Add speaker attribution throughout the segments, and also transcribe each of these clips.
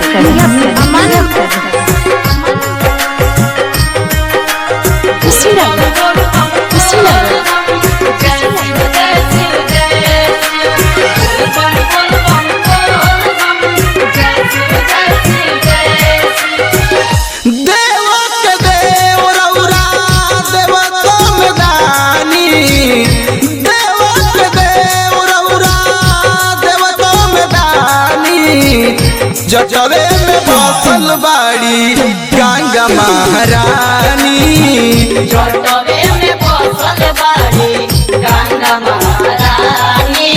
Speaker 1: जटवे में बसल बाड़ी गंगा महारानी।
Speaker 2: जटवे में बसल बाड़ी गंगा महारानी।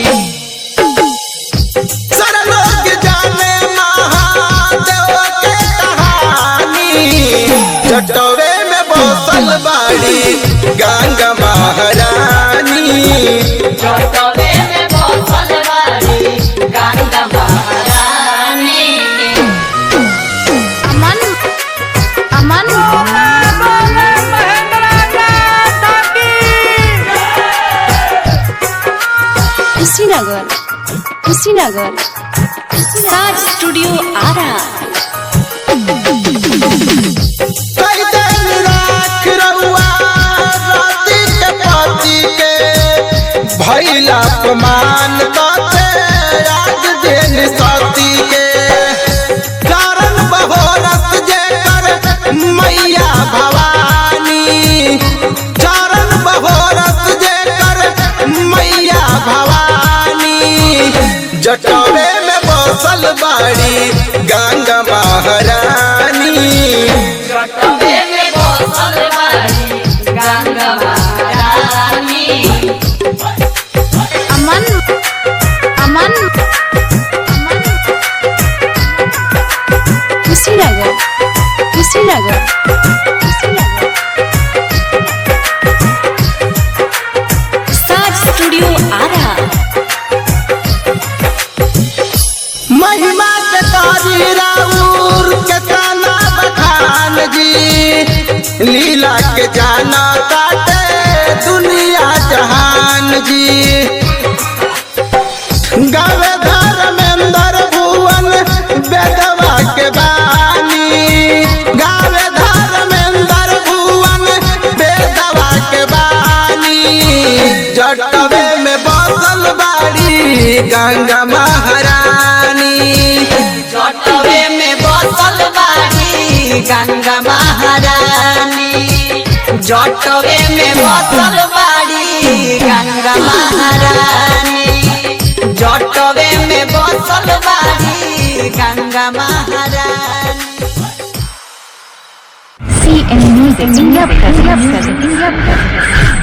Speaker 1: सारा लोग जाने महादेव के कहानी। जटवे में बसल बाड़ी गंगा महारानी।
Speaker 2: जटवे में बसल बाड़ी गंगा महारानी।
Speaker 3: कुशीनगर साज स्टूडियो आरा।
Speaker 1: कई दिन राख रउआ राती के पाती के भइला अपमान करते राज दिन साथी के। कारण बहोरस जे कर मैया भवानी। कारण बहोरस जे कर मैया भवानी। जटवे में बसल बाड़ी गंगा महारानी।
Speaker 2: जटवे में बसल बाड़ी गंगा महारानी।
Speaker 3: कुशीनगर साज स्टूडियो आरा।
Speaker 1: महिमा के तारी राउर के ताना बखान जी। लीला के जाना काटे दुनिया जहान जी। गावे धर्मेंद्र भुवन बेदवा के बानी। गावे धर्मेंद्र भुवन बेदवा के बानी। जटवे में बसल बाड़ी गंगा महारानी।
Speaker 2: जटवे में बसल बाड़ी गंगा महारानी। जटवे में बसल बाड़ी गंगा महारानी। जटवे में बसल बाड़ी गंगा महारानी।
Speaker 3: CN Music India Press